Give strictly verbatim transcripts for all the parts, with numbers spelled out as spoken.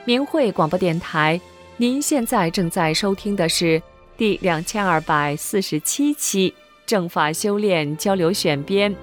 明慧广播电台，您现在正在收听的是第两千二百四十七期正法修炼交流选编。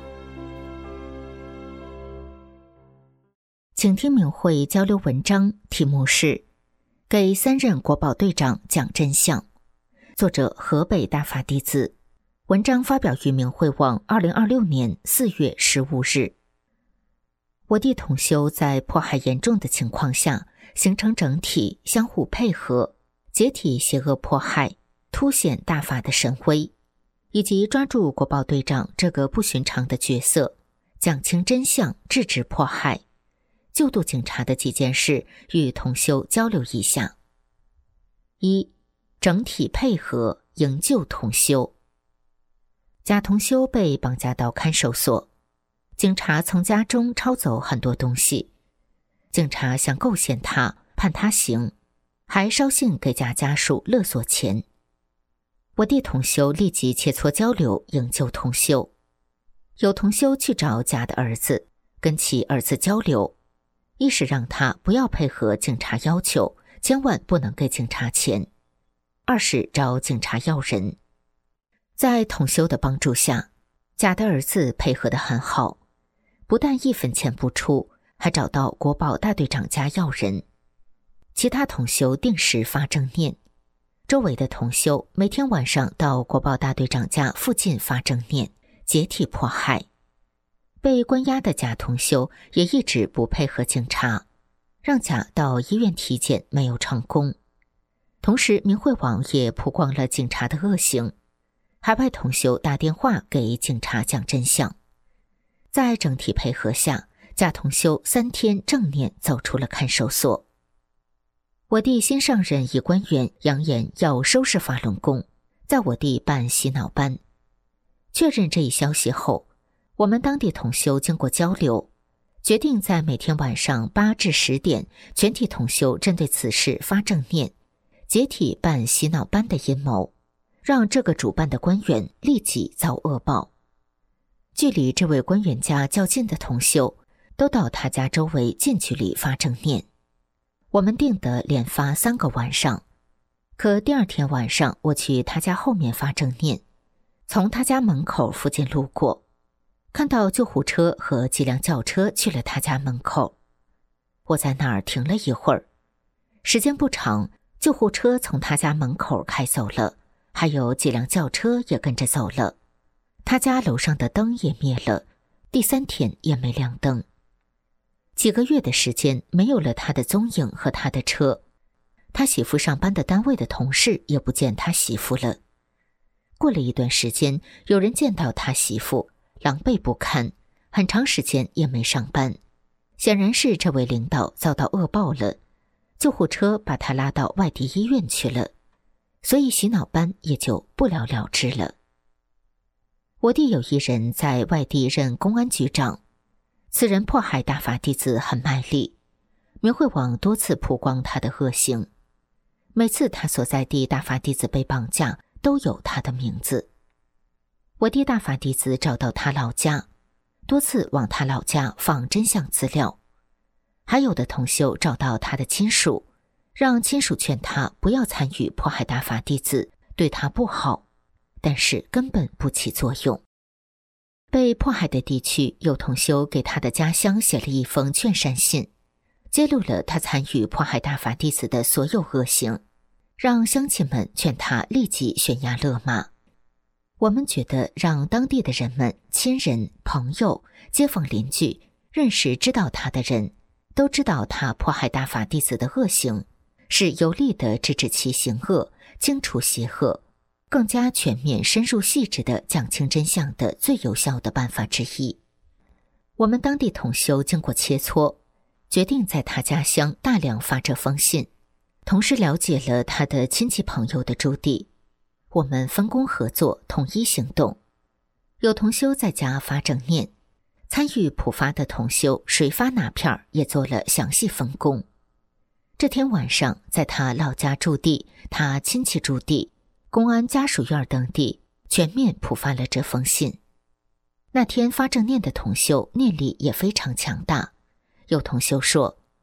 请听明慧交流文章，题目是给三任国保队长讲真相，作者河北大法弟子。文章发表于明慧网二零二六年四月十五日。我弟同修在迫害严重的情况下，形成整体，相互配合，解体邪恶迫害，凸显大法的神威，以及抓住国保队长这个不寻常的角色，讲清真相，制止迫害，救度警察的几件事与同修交流一下。一、整体配合，营救同修。贾同修被绑架到看守所，警察从家中抄走很多东西，警察想构陷他，判他刑，还捎信给贾家属勒索钱。我弟同修立即切磋交流，营救同修。有同修去找贾的儿子，跟其儿子交流，一是让他不要配合警察要求，千万不能给警察钱；二是找警察要人。在同修的帮助下，贾的儿子配合得很好，不但一分钱不出，还找到国保大队长家要人。其他同修定时发正念，周围的同修每天晚上到国保大队长家附近发正念，解体迫害。被关押的贾同修也一直不配合警察，让贾到医院体检没有成功。同时明慧网也曝光了警察的恶行，还派同修打电话给警察讲真相。在整体配合下，贾同修三天正念走出了看守所。我弟新上任一官员扬言要收拾法轮功，在我弟办洗脑班。确认这一消息后，我们当地同修经过交流，决定在每天晚上八至十点，全体同修针对此事发正念，解体办洗脑班的阴谋，让这个主办的官员立即遭恶报。距离这位官员家较近的同修都到他家周围近距离发正念。我们定得连发三个晚上，可第二天晚上我去他家后面发正念，从他家门口附近路过，看到救护车和几辆轿车去了他家门口。我在那儿停了一会儿，时间不长，救护车从他家门口开走了，还有几辆轿车也跟着走了。他家楼上的灯也灭了，第三天也没亮灯。几个月的时间没有了他的踪影和他的车，他媳妇上班的单位的同事也不见他媳妇了。过了一段时间，有人见到他媳妇狼狈不堪，很长时间也没上班，显然是这位领导遭到恶报了，救护车把他拉到外地医院去了，所以洗脑班也就不了了之了。我弟有一人在外地任公安局长，此人迫害大法弟子很卖力，明慧网多次曝光他的恶行，每次他所在地大法弟子被绑架都有他的名字。我弟大法弟子找到他老家，多次往他老家放真相资料，还有的同修找到他的亲属，让亲属劝他不要参与迫害大法弟子，对他不好，但是根本不起作用。被迫害的地区有同修给他的家乡写了一封劝善信，揭露了他参与迫害大法弟子的所有恶行，让乡亲们劝他立即悬崖勒马。我们觉得让当地的人们、亲人、朋友、街坊邻居、认识知道他的人都知道他迫害大法弟子的恶行，是有力的制止其行恶，清除邪恶，更加全面深入细致地讲清真相的最有效的办法之一。我们当地同修经过切磋，决定在他家乡大量发这封信，同时了解了他的亲戚朋友的驻地。我们分工合作，统一行动。有同修在家发正念，参与普发的同修谁发哪片也做了详细分工。这天晚上，在他老家驻地、他亲戚驻地、公安家属院等地全面普发了这封信。那天发正念的同修念力也非常强大，有同修说，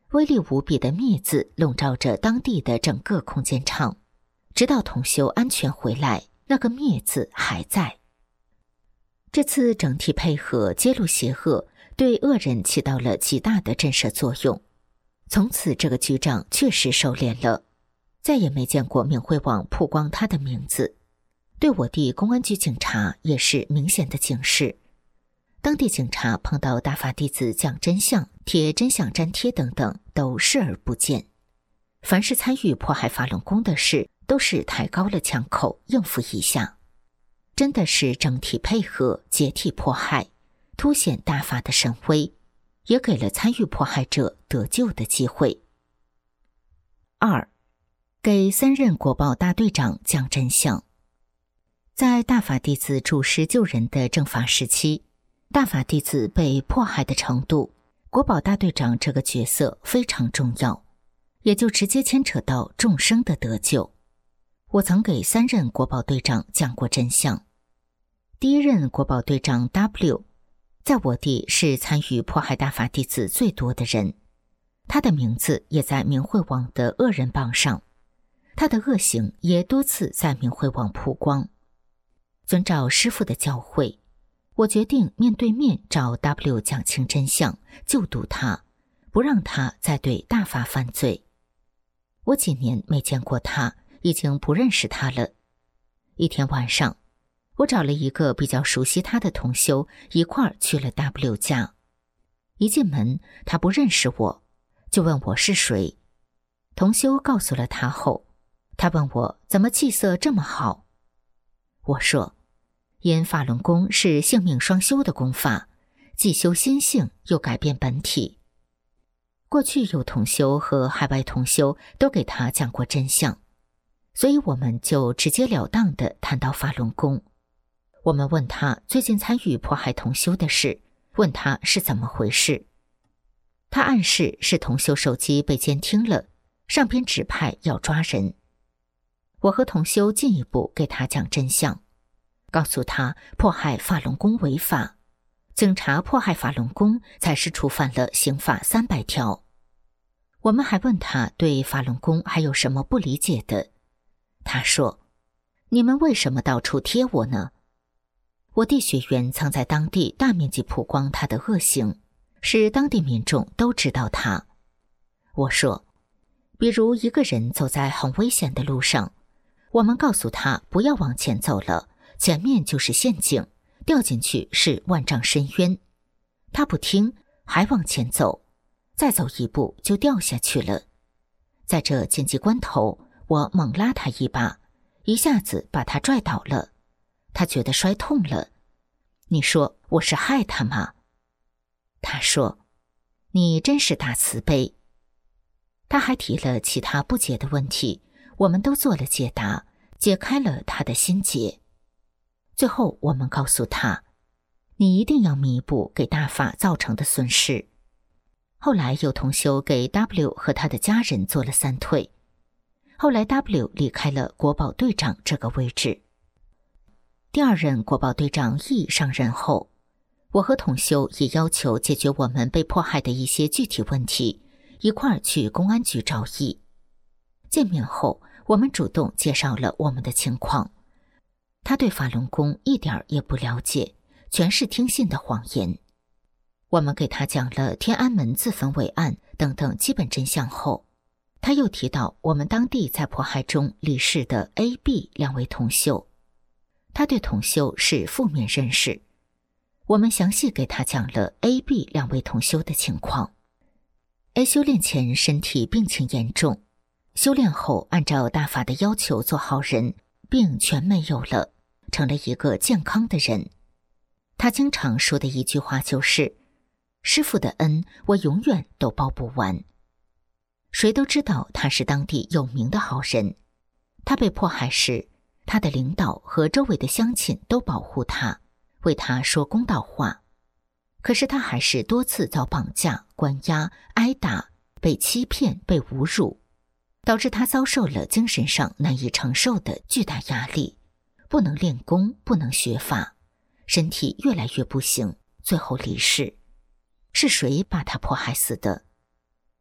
威力无比的灭字笼罩着当地的整个空间场，直到同修安全回来，那个灭字还在。这次整体配合揭露邪恶，对恶人起到了极大的震慑作用。从此这个局长确实收敛了，再也没见过明慧网曝光他的名字，对我地公安局警察也是明显的警示。当地警察碰到大法弟子讲真相、贴真相粘贴等等，都视而不见。凡是参与迫害法轮功的事，都是抬高了枪口应付一下。真的是整体配合解体迫害，凸显大法的神威，也给了参与迫害者得救的机会。二，给三任国保大队长讲真相。在大法弟子主师救人的正法时期，大法弟子被迫害的程度，国保大队长这个角色非常重要，也就直接牵扯到众生的得救。我曾给三任国保队长讲过真相。第一任国保队长 W， 在我地是参与迫害大法弟子最多的人，他的名字也在明慧网的恶人榜上，他的恶行也多次在明慧网曝光。遵照师父的教诲，我决定面对面找 W 讲清真相，救度他，不让他再对大法犯罪。我几年没见过他，已经不认识他了。一天晚上，我找了一个比较熟悉他的同修，一块儿去了 W 家。一进门，他不认识我，就问我是谁。同修告诉了他后，他问我怎么气色这么好。我说，因法轮功是性命双修的功法，既修心性又改变本体。过去有同修和海外同修都给他讲过真相，所以我们就直截了当地谈到法轮功。我们问他最近参与迫害同修的事，问他是怎么回事。他暗示是同修手机被监听了，上边指派要抓人。我和同修进一步给他讲真相，告诉他迫害法轮功违法，警察迫害法轮功才是触犯了刑法三百条。我们还问他对法轮功还有什么不理解的。他说，你们为什么到处贴我呢？我地学员曾在当地大面积曝光他的恶行，使当地民众都知道他。我说，比如一个人走在很危险的路上，我们告诉他不要往前走了，前面就是陷阱，掉进去是万丈深渊。他不听，还往前走，再走一步就掉下去了。在这紧急关头，我猛拉他一把，一下子把他拽倒了。他觉得摔痛了。你说我是害他吗？他说，你真是大慈悲。他还提了其他不解的问题，我们都做了解答，解开了他的心结。最后我们告诉他，你一定要弥补给大法造成的损失。后来有同修给 W 和他的家人做了三退。后来 W 离开了国保队长这个位置。第二任国保队长 E 上任后，我和同修也要求解决我们被迫害的一些具体问题，一块儿去公安局找 E。见面后，我们主动介绍了我们的情况。他对法轮功一点也不了解，全是听信的谎言。我们给他讲了天安门自焚伪案等等基本真相后，他又提到我们当地在迫害中离世的 A、B 两位同修。他对同修是负面认识。我们详细给他讲了 A、B 两位同修的情况。A 修炼前身体病情严重，修炼后按照大法的要求做好人，病全没有了，成了一个健康的人。他经常说的一句话就是，师父的恩我永远都报不完。谁都知道他是当地有名的好人。他被迫害时，他的领导和周围的乡亲都保护他，为他说公道话。可是他还是多次遭绑架、关押、挨打，被欺骗、被侮辱，导致他遭受了精神上难以承受的巨大压力，不能练功，不能学法，身体越来越不行，最后离世。是谁把他迫害死的？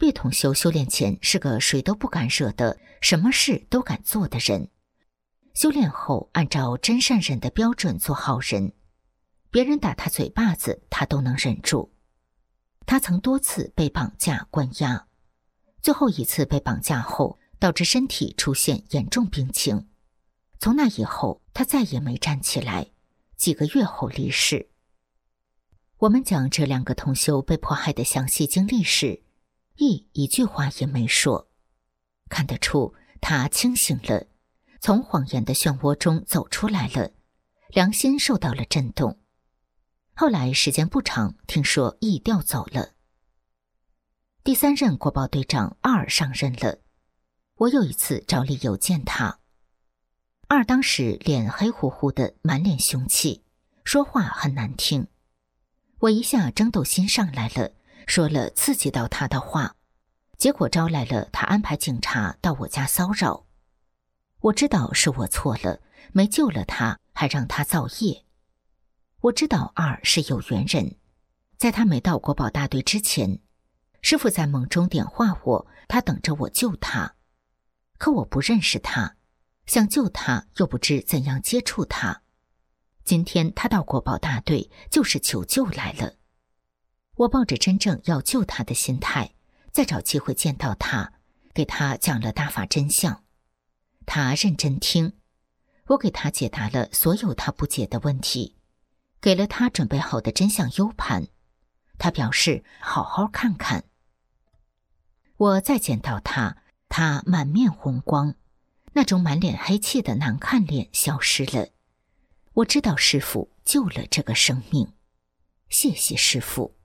毕同修修炼前是个谁都不敢惹的，什么事都敢做的人。修炼后按照真善忍的标准做好人，别人打他嘴巴子他都能忍住。他曾多次被绑架关押，最后一次被绑架后导致身体出现严重病情，从那以后他再也没站起来，几个月后离世。我们讲这两个同修被迫害的详细经历时，羿一句话也没说，看得出他清醒了，从谎言的漩涡中走出来了，良心受到了震动。后来时间不长，听说羿调走了。第三任国保队长二上任了，我有一次找理由见他。二当时脸黑乎乎的，满脸凶气，说话很难听。我一下争斗心上来了，说了刺激到他的话，结果招来了他安排警察到我家骚扰。我知道是我错了，没救了他，还让他造业。我知道二是有缘人，在他没到国保大队之前，师父在梦中点化我，他等着我救他。可我不认识他，想救他又不知怎样接触他。今天他到国保大队就是求救来了。我抱着真正要救他的心态，再找机会见到他，给他讲了大法真相。他认真听，我给他解答了所有他不解的问题，给了他准备好的真相 U 盘。他表示好好看看。我再见到他，他满面红光，那种满脸黑气的难看脸消失了。我知道师父救了这个生命，谢谢师父。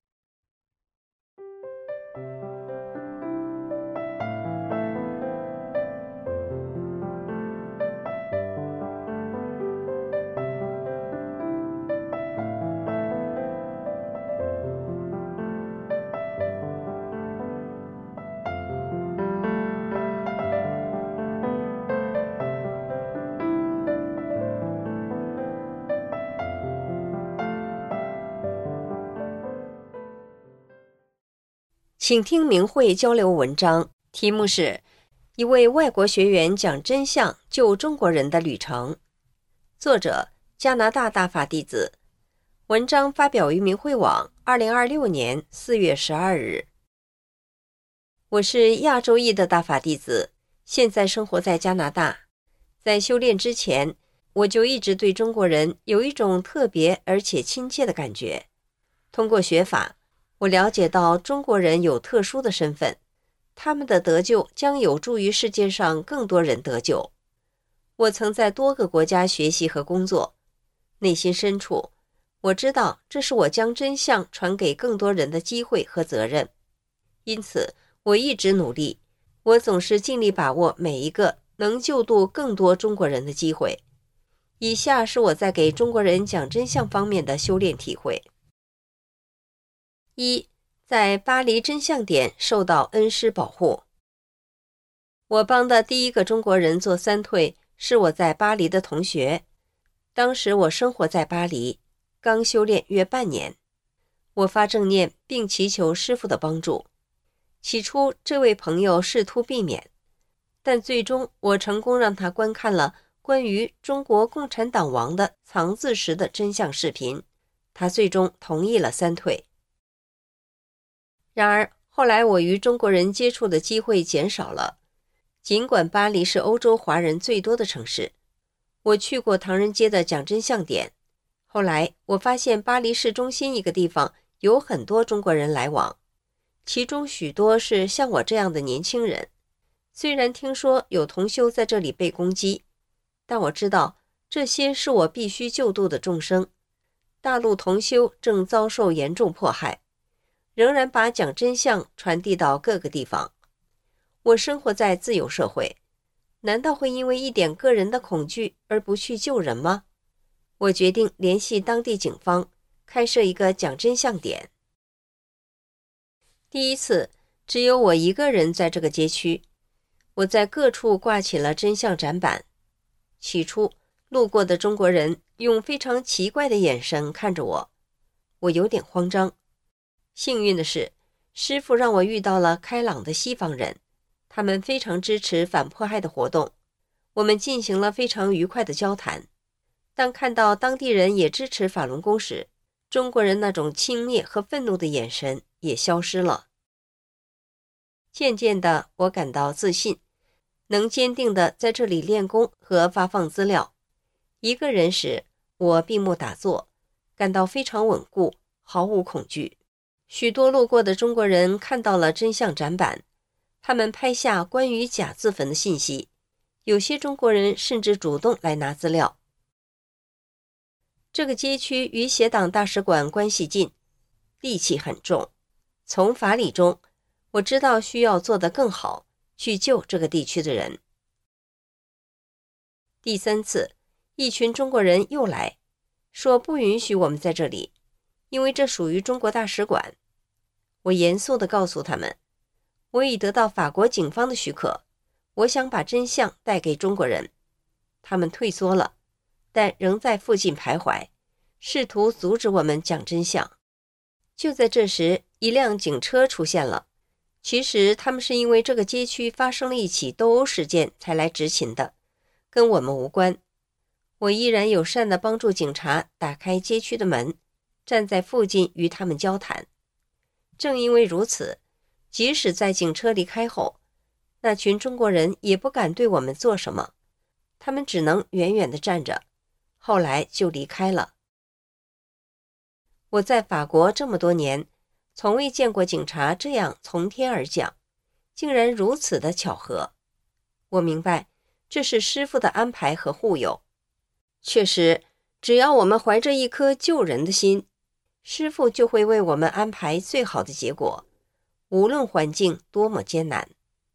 请听明慧交流文章，题目是一位外国学员讲真相救中国人的旅程，作者加拿大大法弟子，文章发表于明慧网二零二六年四月十二日。我是亚洲裔的大法弟子，现在生活在加拿大。在修炼之前，我就一直对中国人有一种特别而且亲切的感觉。通过学法，我了解到中国人有特殊的身份，他们的得救将有助于世界上更多人得救。我曾在多个国家学习和工作，内心深处，我知道这是我将真相传给更多人的机会和责任。因此，我一直努力，我总是尽力把握每一个能救度更多中国人的机会。以下是我在给中国人讲真相方面的修炼体会。一，在巴黎真相点受到恩师保护。我帮的第一个中国人做三退是我在巴黎的同学，当时我生活在巴黎，刚修炼约半年。我发正念并祈求师父的帮助。起初这位朋友试图避免，但最终我成功让他观看了关于中国共产党亡的藏字时的真相视频，他最终同意了三退。然而后来我与中国人接触的机会减少了，尽管巴黎是欧洲华人最多的城市。我去过唐人街的讲真相点，后来我发现巴黎市中心一个地方有很多中国人来往，其中许多是像我这样的年轻人。虽然听说有同修在这里被攻击，但我知道这些是我必须救度的众生。大陆同修正遭受严重迫害，仍然把讲真相传递到各个地方。我生活在自由社会，难道会因为一点个人的恐惧而不去救人吗？我决定联系当地警方，开设一个讲真相点。第一次，只有我一个人在这个街区，我在各处挂起了真相展板。起初，路过的中国人用非常奇怪的眼神看着我，我有点慌张。幸运的是， 师父让我遇到了开朗的西方人，他们非常支持反迫害的活动，我们进行了非常愉快的交谈。当看到当地人也支持法轮功时，中国人那种轻蔑和愤怒的眼神也消失了。渐渐的，我感到自信，能坚定地在这里练功和发放资料。一个人时，我闭目打坐，感到非常稳固，毫无恐惧。许多路过的中国人看到了真相展板，他们拍下关于假自焚的信息，有些中国人甚至主动来拿资料。这个街区与协党大使馆关系近，戾气很重。从法理中，我知道需要做得更好，去救这个地区的人。第三次，一群中国人又来，说不允许我们在这里，因为这属于中国大使馆。我严肃地告诉他们，我已得到法国警方的许可，我想把真相带给中国人。他们退缩了，但仍在附近徘徊，试图阻止我们讲真相。就在这时，一辆警车出现了。其实他们是因为这个街区发生了一起斗殴事件才来执勤的，跟我们无关。我依然友善地帮助警察打开街区的门，站在附近与他们交谈。正因为如此，即使在警车离开后，那群中国人也不敢对我们做什么，他们只能远远地站着，后来就离开了。我在法国这么多年，从未见过警察这样从天而降，竟然如此的巧合。我明白，这是师父的安排和护佑。确实，只要我们怀着一颗救人的心，师父就会为我们安排最好的结果，无论环境多么艰难。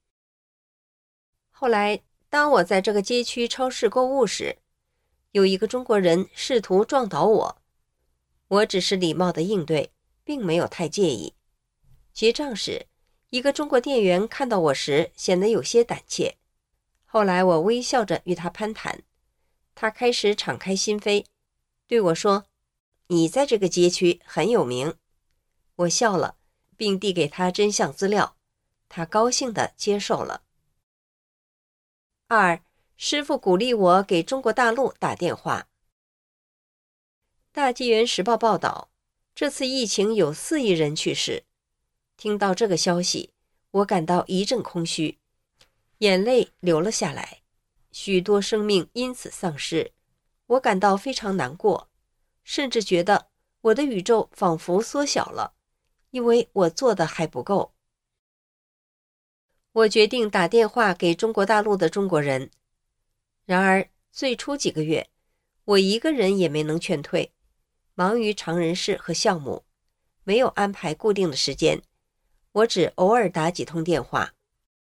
后来，当我在这个街区超市购物时，有一个中国人试图撞倒我，我只是礼貌地应对，并没有太介意。结账时，一个中国店员看到我时显得有些胆怯，后来我微笑着与他攀谈，他开始敞开心扉，对我说，你在这个街区很有名。我笑了，并递给他真相资料，他高兴地接受了。二，师父鼓励我给中国大陆打电话。大纪元时报报道，这次疫情有四亿人去世。听到这个消息，我感到一阵空虚，眼泪流了下来，许多生命因此丧失，我感到非常难过，甚至觉得我的宇宙仿佛缩小了，因为我做的还不够。我决定打电话给中国大陆的中国人，然而最初几个月，我一个人也没能劝退，忙于常人事和项目，没有安排固定的时间，我只偶尔打几通电话。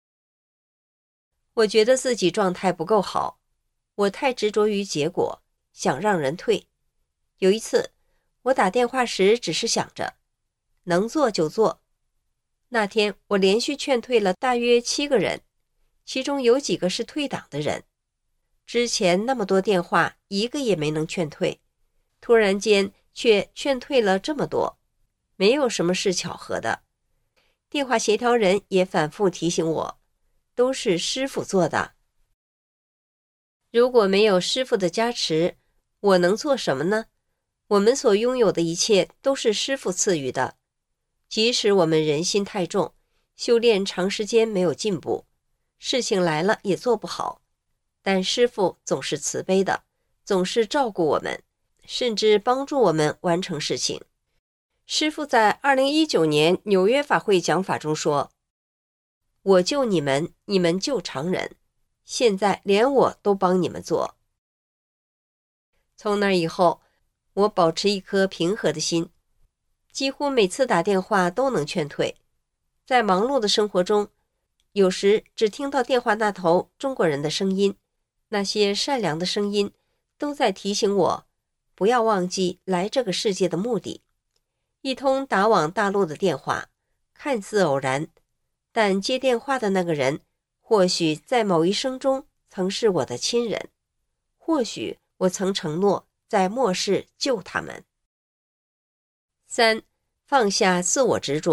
我觉得自己状态不够好，我太执着于结果，想让人退。有一次，我打电话时只是想着，能做就做。那天我连续劝退了大约七个人，其中有几个是退党的人。之前那么多电话，一个也没能劝退，突然间却劝退了这么多，没有什么是巧合的。电话协调人也反复提醒我，都是师父做的。如果没有师父的加持，我能做什么呢？我们所拥有的一切都是师父赐予的。即使我们人心太重，修炼长时间没有进步，事情来了也做不好，但师父总是慈悲的，总是照顾我们，甚至帮助我们完成事情。师父在二零一九年纽约法会讲法中说，我救你们，你们救常人，现在连我都帮你们做。从那以后，我保持一颗平和的心，几乎每次打电话都能劝退。在忙碌的生活中，有时只听到电话那头中国人的声音，那些善良的声音都在提醒我，不要忘记来这个世界的目的。一通打往大陆的电话，看似偶然，但接电话的那个人，或许在某一生中曾是我的亲人，或许我曾承诺在末世救他们。三，放下自我执着，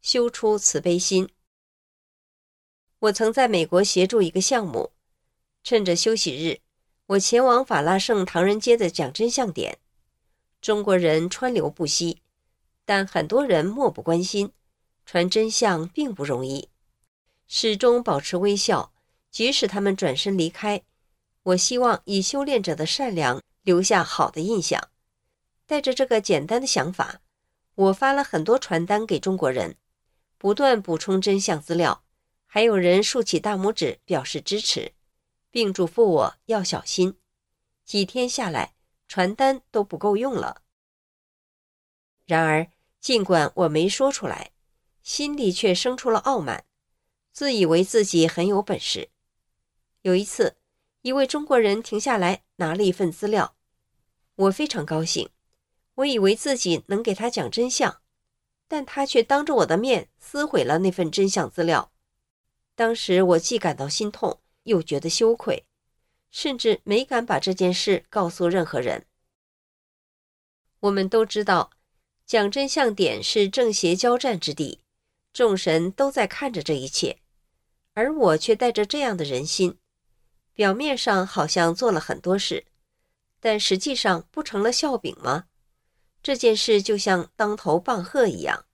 修出慈悲心。我曾在美国协助一个项目，趁着休息日，我前往法拉盛唐人街的讲真相点。中国人川流不息，但很多人漠不关心，传真相并不容易。始终保持微笑，即使他们转身离开，我希望以修炼者的善良留下好的印象。带着这个简单的想法，我发了很多传单给中国人，不断补充真相资料，还有人竖起大拇指表示支持，并嘱咐我要小心。几天下来，传单都不够用了。然而，尽管我没说出来，心里却生出了傲慢，自以为自己很有本事。有一次，一位中国人停下来拿了一份资料，我非常高兴，我以为自己能给他讲真相，但他却当着我的面撕毁了那份真相资料。当时我既感到心痛，又觉得羞愧，甚至没敢把这件事告诉任何人。我们都知道，讲真相点是正邪交战之地，众神都在看着这一切，而我却带着这样的人心，表面上好像做了很多事，但实际上不成了笑柄吗？这件事就像当头棒喝一样。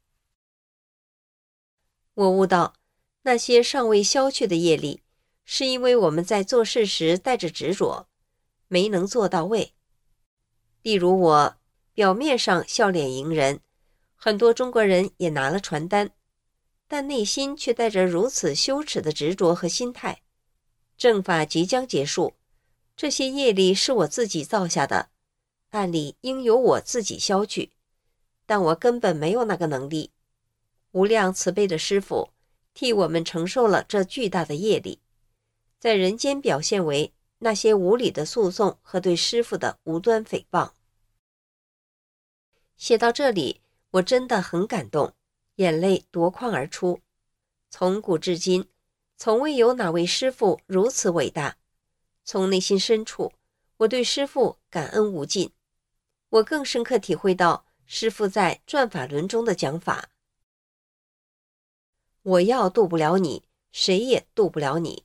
我悟到，那些尚未消去的业力，是因为我们在做事时带着执着，没能做到位。例如我表面上笑脸迎人，很多中国人也拿了传单，但内心却带着如此羞耻的执着和心态。正法即将结束，这些业力是我自己造下的，按理应由我自己消去，但我根本没有那个能力。无量慈悲的师父替我们承受了这巨大的业力，在人间表现为那些无理的诉讼和对师父的无端诽谤。写到这里，我真的很感动，眼泪夺眶而出。从古至今，从未有哪位师父如此伟大。从内心深处，我对师父感恩无尽。我更深刻体会到师父在《转法轮》中的讲法：我要渡不了你，谁也渡不了你。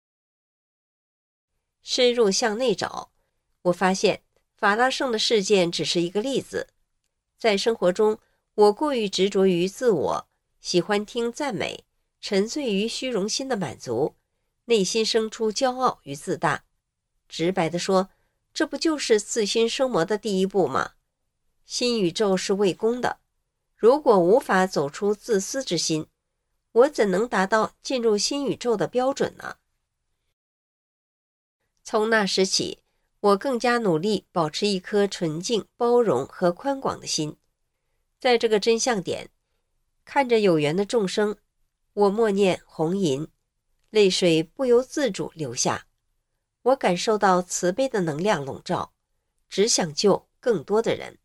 深入向内找，我发现法拉盛的事件只是一个例子。在生活中，我过于执着于自我，喜欢听赞美，沉醉于虚荣心的满足，内心生出骄傲与自大。直白地说，这不就是自心生魔的第一步吗？新宇宙是为公的，如果无法走出自私之心，我怎能达到进入新宇宙的标准呢？从那时起，我更加努力保持一颗纯净、包容和宽广的心。在这个真相点，看着有缘的众生，我默念红银，泪水不由自主流下。我感受到慈悲的能量笼罩，只想救更多的人。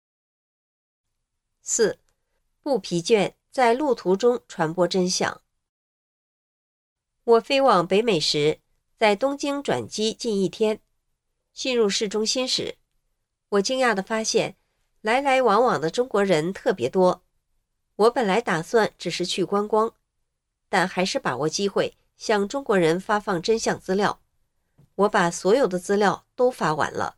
四，不疲倦，在路途中传播真相。我飞往北美时，在东京转机近一天。进入市中心时，我惊讶地发现来来往往的中国人特别多。我本来打算只是去观光，但还是把握机会向中国人发放真相资料。我把所有的资料都发完了。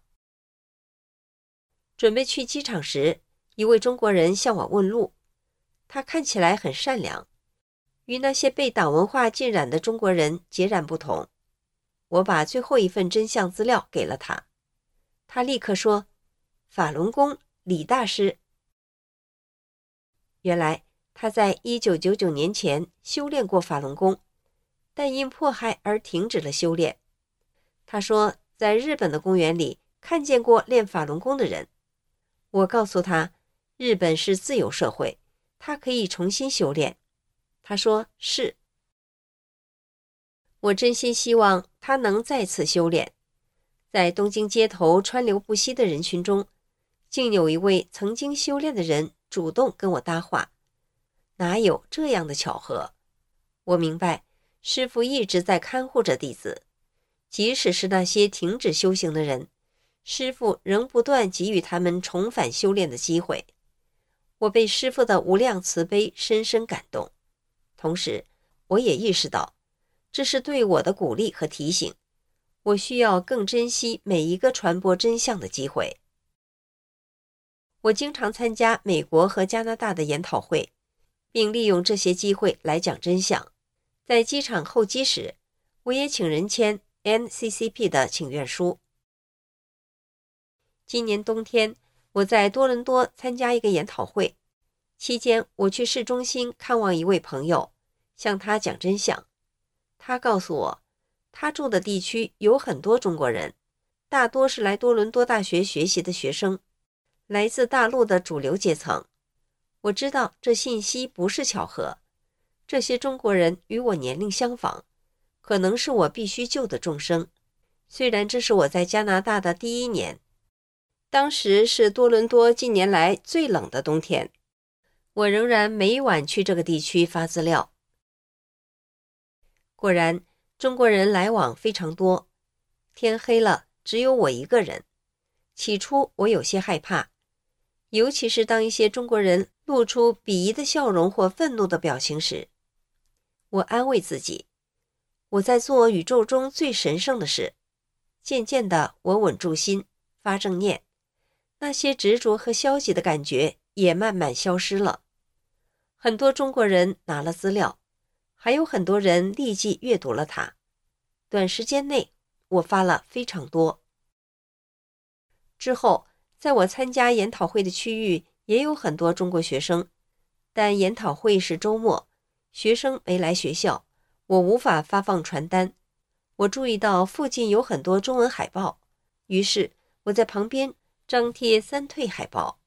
准备去机场时，一位中国人向我问路，他看起来很善良，与那些被党文化浸染的中国人截然不同。我把最后一份真相资料给了他，他立刻说：法轮功李大师。原来他在一九九九年前修炼过法轮功，但因迫害而停止了修炼。他说在日本的公园里看见过练法轮功的人。我告诉他，日本是自由社会，他可以重新修炼。他说是。我真心希望他能再次修炼。在东京街头川流不息的人群中，竟有一位曾经修炼的人主动跟我搭话。哪有这样的巧合？我明白，师父一直在看护着弟子，即使是那些停止修行的人，师父仍不断给予他们重返修炼的机会。 我被师父的无量慈悲深深感动，同时我也意识到，这是对我的鼓励和提醒，我需要更珍惜每一个传播真相的机会。我经常参加美国和加拿大的研讨会，并利用这些机会来讲真相。在机场候机时，我也请人签 N C C P 的请愿书。今年冬天，我在多伦多参加一个研讨会，期间我去市中心看望一位朋友，向他讲真相。他告诉我，他住的地区有很多中国人，大多是来多伦多大学学习的学生，来自大陆的主流阶层。我知道这信息不是巧合，这些中国人与我年龄相仿，可能是我必须救的众生。虽然这是我在加拿大的第一年，当时是多伦多近年来最冷的冬天，我仍然每晚去这个地区发资料。果然，中国人来往非常多。天黑了，只有我一个人。起初我有些害怕，尤其是当一些中国人露出鄙夷的笑容或愤怒的表情时。我安慰自己，我在做宇宙中最神圣的事。渐渐的，我稳住心，发正念，那些执着和消极的感觉也慢慢消失了。很多中国人拿了资料，还有很多人立即阅读了它。短时间内，我发了非常多。之后，在我参加研讨会的区域也有很多中国学生，但研讨会是周末，学生没来学校，我无法发放传单。我注意到附近有很多中文海报，于是我在旁边张贴三退海报。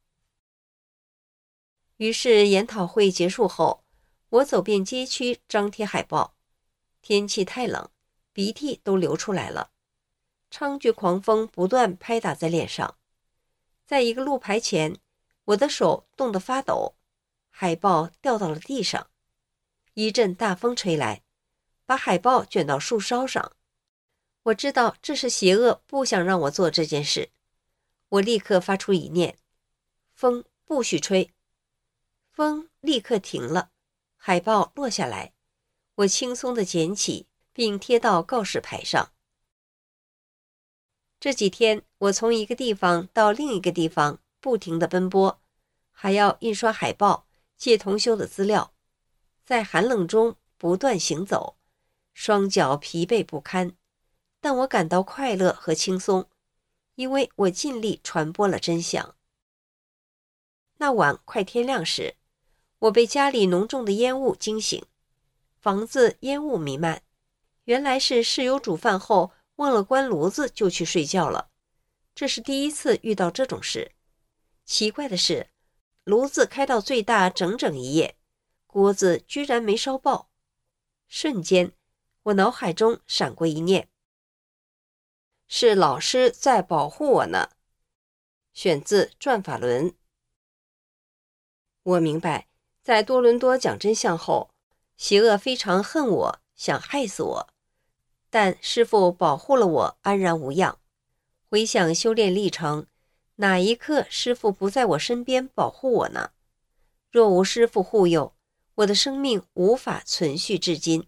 于是研讨会结束后，我走遍街区张贴海报。天气太冷，鼻涕都流出来了，猖獗狂风不断拍打在脸上。在一个路牌前，我的手冻得发抖，海报掉到了地上。一阵大风吹来，把海报卷到树梢上。我知道这是邪恶不想让我做这件事。我立刻发出一念：风不许吹。风立刻停了，海报落下来，我轻松地捡起并贴到告示牌上。这几天我从一个地方到另一个地方不停地奔波，还要印刷海报、借同修的资料，在寒冷中不断行走，双脚疲惫不堪，但我感到快乐和轻松，因为我尽力传播了真相。那晚快天亮时，我被家里浓重的烟雾惊醒，房子烟雾弥漫，原来是室友煮饭后忘了关炉子就去睡觉了。这是第一次遇到这种事。奇怪的是，炉子开到最大整整一夜，锅子居然没烧爆。瞬间，我脑海中闪过一念：是老师在保护我呢。选自《转法轮》。我明白，在多伦多讲真相后，邪恶非常恨我，想害死我，但师父保护了我，安然无恙。回想修炼历程，哪一刻师父不在我身边保护我呢？若无师父护佑，我的生命无法存续至今。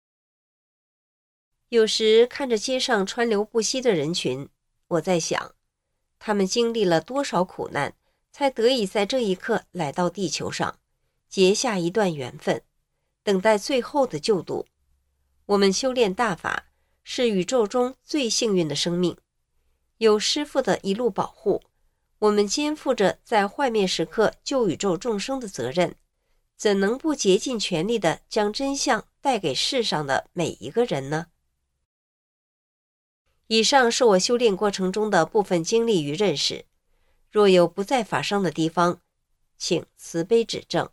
有时看着街上川流不息的人群，我在想，他们经历了多少苦难，才得以在这一刻来到地球上，结下一段缘分，等待最后的救度。我们修炼大法，是宇宙中最幸运的生命，有师父的一路保护，我们肩负着在幻灭时刻救宇宙众生的责任，怎能不竭尽全力地将真相带给世上的每一个人呢？以上是我修炼过程中的部分经历与认识，若有不在法上的地方，请慈悲指正。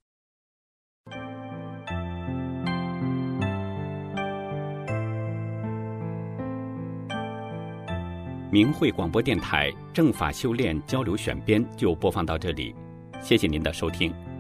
明慧广播电台正法修炼交流选编就播放到这里，谢谢您的收听。